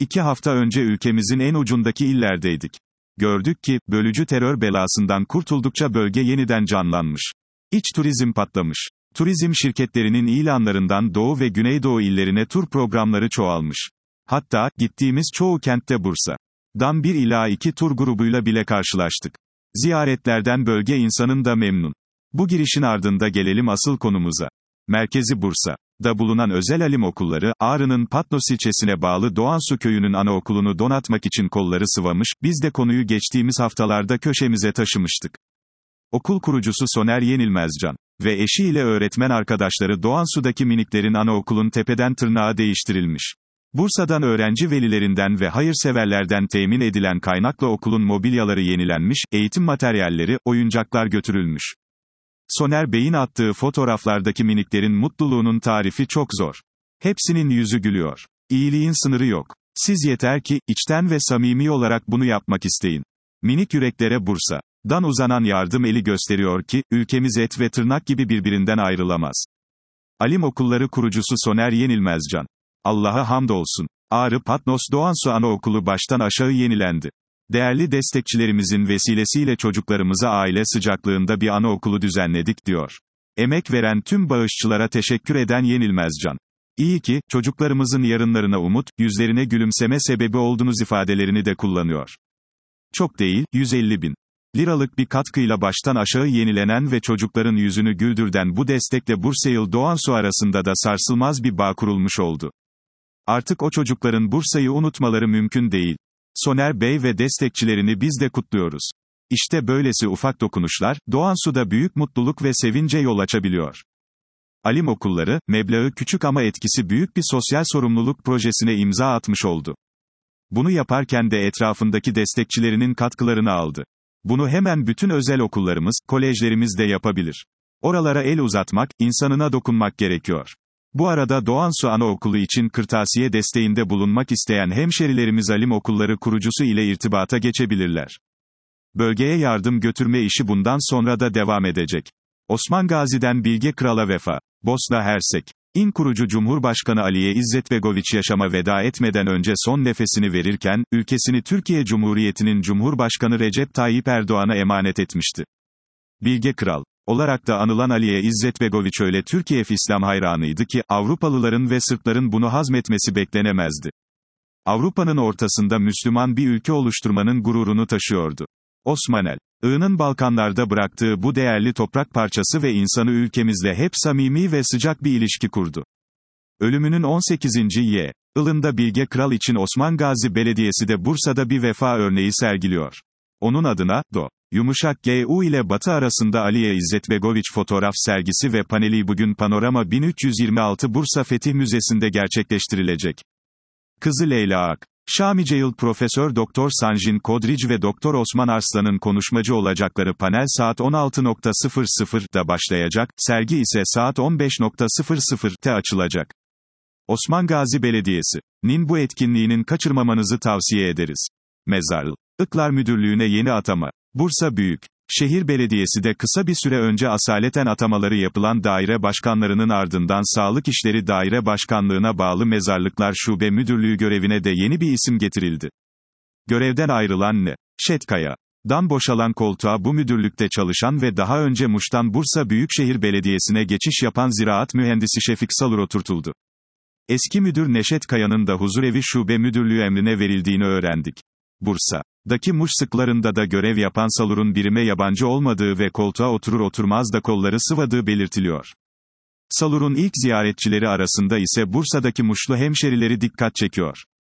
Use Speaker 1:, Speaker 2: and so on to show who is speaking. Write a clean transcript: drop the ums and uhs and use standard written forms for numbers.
Speaker 1: 2 hafta önce ülkemizin en ucundaki illerdeydik. Gördük ki, bölücü terör belasından kurtuldukça bölge yeniden canlanmış. İç turizm patlamış. Turizm şirketlerinin ilanlarından Doğu ve Güneydoğu illerine tur programları çoğalmış. Hatta, gittiğimiz çoğu kentte Bursa'dan 1 ila 2 tur grubuyla bile karşılaştık. Ziyaretlerden bölge insanın da memnun. Bu girişin ardında gelelim asıl konumuza. Merkezi Bursa'da bulunan özel alim okulları, Ağrı'nın Patnos ilçesine bağlı Doğansu köyünün anaokulunu donatmak için kolları sıvamış, biz de konuyu geçtiğimiz haftalarda köşemize taşımıştık. Okul kurucusu Soner Yenilmezcan ve eşiyle öğretmen arkadaşları Doğansu'daki miniklerin anaokulun tepeden tırnağa değiştirilmiş. Bursa'dan öğrenci velilerinden ve hayırseverlerden temin edilen kaynakla okulun mobilyaları yenilenmiş, eğitim materyalleri, oyuncaklar götürülmüş. Soner Bey'in attığı fotoğraflardaki miniklerin mutluluğunun tarifi çok zor. Hepsinin yüzü gülüyor. İyiliğin sınırı yok. Siz yeter ki, içten ve samimi olarak bunu yapmak isteyin. Minik yüreklere Bursa'dan uzanan yardım eli gösteriyor ki, ülkemiz et ve tırnak gibi birbirinden ayrılamaz. Alim okulları kurucusu Soner Yenilmezcan. Allah'a hamdolsun. Ağrı Patnos Doğansu Anaokulu baştan aşağı yenilendi. Değerli destekçilerimizin vesilesiyle çocuklarımıza aile sıcaklığında bir anaokulu düzenledik diyor. Emek veren tüm bağışçılara teşekkür eden Yenilmezcan. İyi ki, çocuklarımızın yarınlarına umut, yüzlerine gülümseme sebebi oldunuz ifadelerini de kullanıyor. Çok değil, 150 bin liralık bir katkıyla baştan aşağı yenilenen ve çocukların yüzünü güldürden bu destekle Bursa'yla Doğansu arasında da sarsılmaz bir bağ kurulmuş oldu. Artık o çocukların Bursa'yı unutmaları mümkün değil. Soner Bey ve destekçilerini biz de kutluyoruz. İşte böylesi ufak dokunuşlar, Doğansu'da büyük mutluluk ve sevince yol açabiliyor. Alim okulları, meblağı küçük ama etkisi büyük bir sosyal sorumluluk projesine imza atmış oldu. Bunu yaparken de etrafındaki destekçilerinin katkılarını aldı. Bunu hemen bütün özel okullarımız, kolejlerimiz de yapabilir. Oralara el uzatmak, insanına dokunmak gerekiyor. Bu arada Doğansu Anaokulu için kırtasiye desteğinde bulunmak isteyen hemşerilerimiz Alim Okulları kurucusu ile irtibata geçebilirler. Bölgeye yardım götürme işi bundan sonra da devam edecek. Osman Gazi'den Bilge Kral'a vefa. Bosna Hersek. İn kurucu Cumhurbaşkanı Aliye İzzetbegoviç yaşama veda etmeden önce son nefesini verirken, ülkesini Türkiye Cumhuriyeti'nin Cumhurbaşkanı Recep Tayyip Erdoğan'a emanet etmişti. Bilge Kral olarak da anılan Aliye İzzetbegoviç öyle Türkiye İslam hayranıydı ki, Avrupalıların ve Sırpların bunu hazmetmesi beklenemezdi. Avrupa'nın ortasında Müslüman bir ülke oluşturmanın gururunu taşıyordu. Osmanel Ağa'nın Balkanlarda bıraktığı bu değerli toprak parçası ve insanı ülkemizle hep samimi ve sıcak bir ilişki kurdu. Ölümünün 18. yılında Bilge Kral için Osman Gazi Belediyesi de Bursa'da bir vefa örneği sergiliyor. Onun adına, _GU ile Batı arasında Aliye İzzetbegoviç fotoğraf sergisi ve paneli bugün Panorama 1326 Bursa Fetih Müzesi'nde gerçekleştirilecek. Kızı Leyla Ak, Şamiceil Profesör Doktor Sanjin Kodric ve Doktor Osman Arslan'ın konuşmacı olacakları panel saat 16.00'da başlayacak, sergi ise saat 15.00'te açılacak. Osman Gazi Belediyesi'nin bu etkinliğinin kaçırmamanızı tavsiye ederiz. Mezarlıklar Müdürlüğü'ne yeni atama. Bursa Büyükşehir Belediyesi de kısa bir süre önce asaleten atamaları yapılan daire başkanlarının ardından Sağlık İşleri Daire Başkanlığı'na bağlı Mezarlıklar Şube Müdürlüğü görevine de yeni bir isim getirildi. Görevden ayrılan Neşet Kaya'dan boşalan koltuğa bu müdürlükte çalışan ve daha önce Muş'tan Bursa Büyükşehir Belediyesi'ne geçiş yapan ziraat mühendisi Şefik Salur oturtuldu. Eski müdür Neşet Kaya'nın da Huzurevi Şube Müdürlüğü emrine verildiğini öğrendik. Bursa'daki Muş sıklarında da görev yapan Salur'un birime yabancı olmadığı ve koltuğa oturur oturmaz da kolları sıvadığı belirtiliyor. Salur'un ilk ziyaretçileri arasında ise Bursa'daki Muşlu hemşerileri dikkat çekiyor.